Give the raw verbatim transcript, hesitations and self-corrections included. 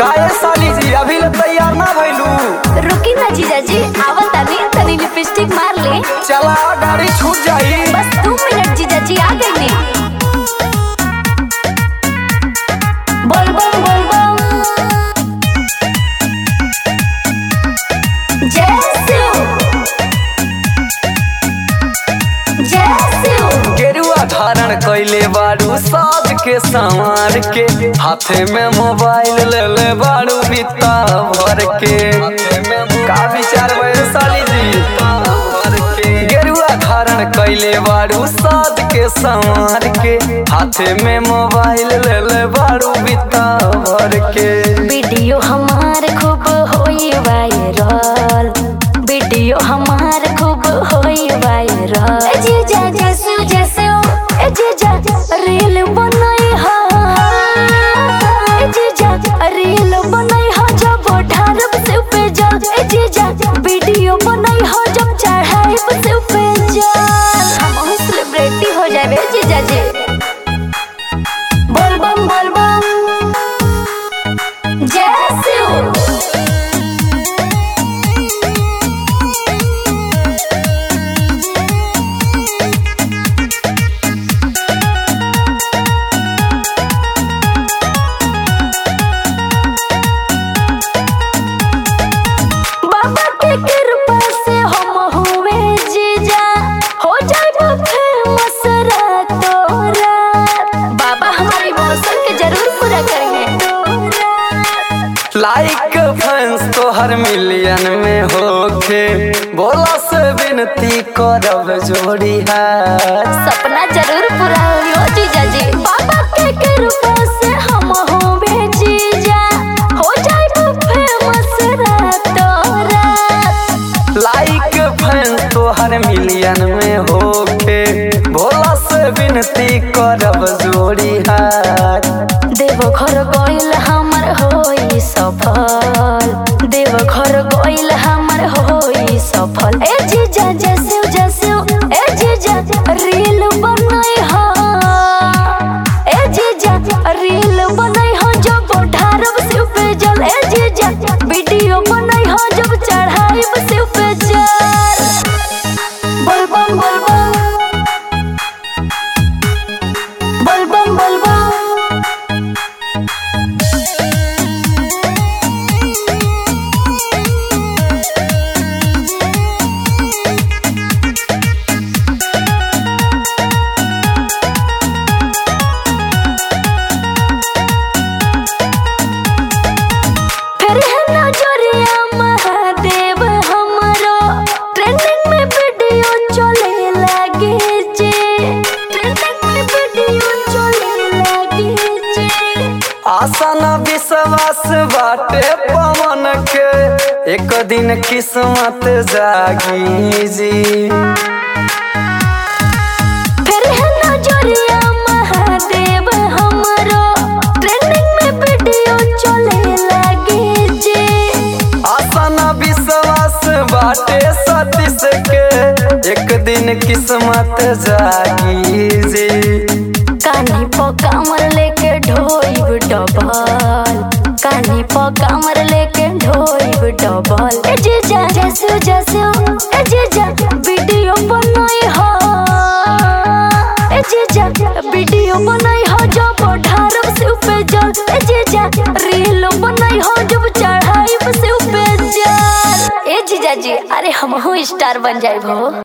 काहे साली जी अभी ले तैयार ना भइलू? रुकी ना जीजाजी, आवल तानी तनी लिपस्टिक मार ले। चला गाड़ी छूट जाई। बस दो मिनट जीजाजी, आ गई नी। बोल बम बोल बम जय शिव जय शिव। गेरुआ धारण कैले बारू साज के संवार के, हाथे में मोबाइल ले ले बारू बिता भर के। का विचार भइल साली जी? गेरुआ धारण कैले बारू साज के संवार के, हाथे में मोबाइल ले ले बारू बिता भर के। वीडियो हमार खूब होई वायरल, वीडियो हमार खूब होई वायरल। ए जीजा जैसे जैसे ए जीजा रील बनाई हा, ए जीजा रील बनाई हा जब ढारब से पे जल। ए जीजा वीडियो बनाई हा जब चढ़ाई से पे जल। हम सेलिब्रिटी हो जाबे जीजा जी। बोल बम बोल बम जय शिव। बाबा के कृपा से हम हुए जीजा, हो जाए फेमस रातों रात। बाबा हमारी मौसम के जरूर पूरा करेंगे। लाइक फैंस तो हर मिलियन में होके, बोला से विनती करब जोड़ी हाथ। सपना जरूर पूरा हो जीजा जी। बाबा के कृपा से हम हुए जीजा, हो जाए फेमस रातों रात। लाइक फैंस तो हर मिलियन में होके, बोला से विनती करब जोड़ी हाथ। देवघर गइल हमर होई सफल, देवघर गइल हमर होई सफल। ए जीजा जैसे जैसे ए जीजा रील बनाई हा, ए जीजा रील बनाई हा जब ढारब से पे जल। ए जीजा वीडियो बनाई हा जब चढ़ाई से पे जल। बोल बम बोल बम बोल बम बोल बम। फिर है नजरिया महादेव हमरो, ट्रेंडिंग में वीडियो चले लगे जे, ट्रेंडिंग में वीडियो चले लगे जे। आशा न विश्वास बाटे पवन के, एक दिन किस्मत जागी जी। फिर है नजरिया महादेव हमरो, ट्रेंडिंग में वीडियो चले लगे जे। आशा न विश्वास बाटे सतीश के, एक दिन किस्मत जागी जी। कानी प कमर लेके ढोइब डबल, कानी प कमर लेके ढोइब डबल। ए जीजा जैसे जैसे ए जीजा वीडियो बनाई हा, ए जीजा वीडियो बनाई हा जब ढारब से पे जल। ए जीजा रील बनाई हा जब चढ़ाई से पे जल। ए जीजा जी अरे हम स्टार बन जाए भो।